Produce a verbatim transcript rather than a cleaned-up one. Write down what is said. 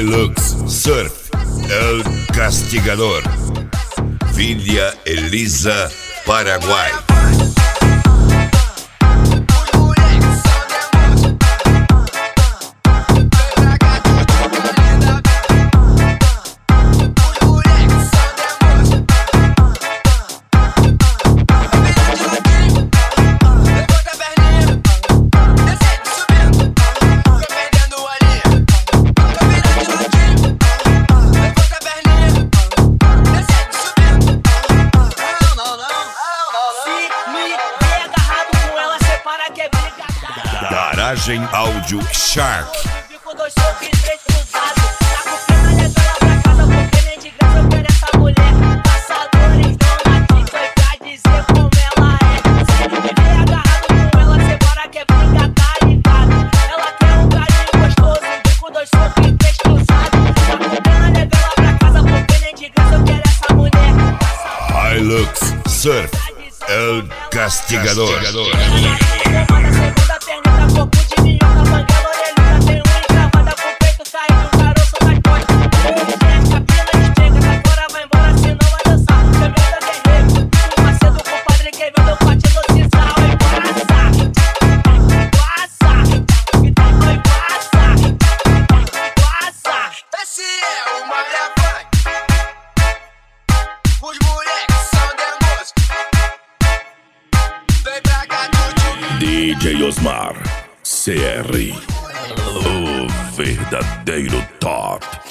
Hilux Surf, El Castigador, Villa Elisa, Paraguai. Garagem Áudio Shark. Com dois socos e três cruzados. Tá com pena, leva ela pra casa, porque nem de graça eu quero essa mulher. Caçadores não aqui, foi pra dizer como ela é. Se me ver agarrado com ela, cê bora que é briga, tá ligado? Ela quer um carinho gostoso, vem com dois socos e três cruzados. Tá com pena, leva ela pra casa, porque nem de graça eu quero essa mulher. Hilux Surf, El Castigador. D J Osmar, C R, o verdadeiro top.